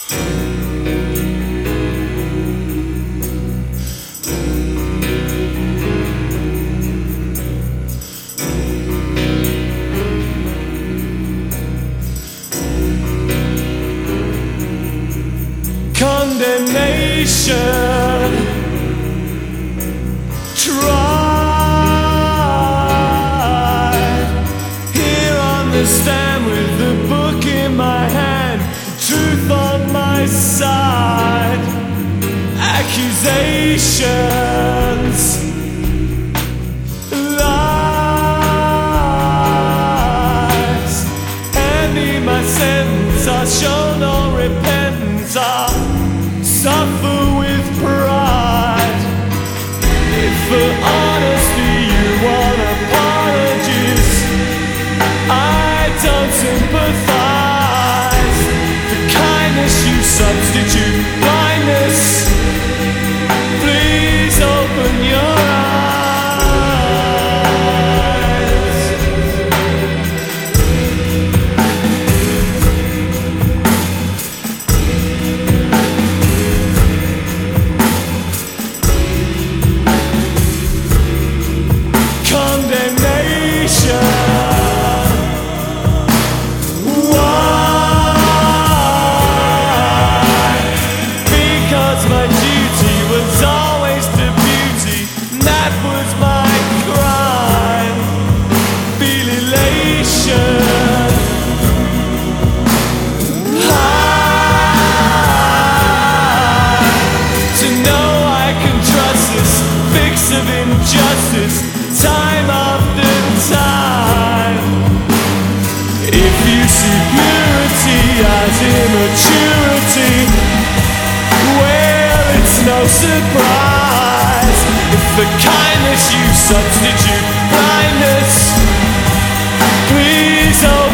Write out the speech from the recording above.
Condemnation, tried here on the stand with the book in my hand, truth on my side, accusations, lies, hand me my sentence, I show no repentance, I suffer with pride. If for honesty you want apologies, I don't sympathize. For kindness you substitute blindness. Please open your of injustice, time after time. If you see purity as immaturity, well, it's no surprise. If for kindness you substitute blindness, please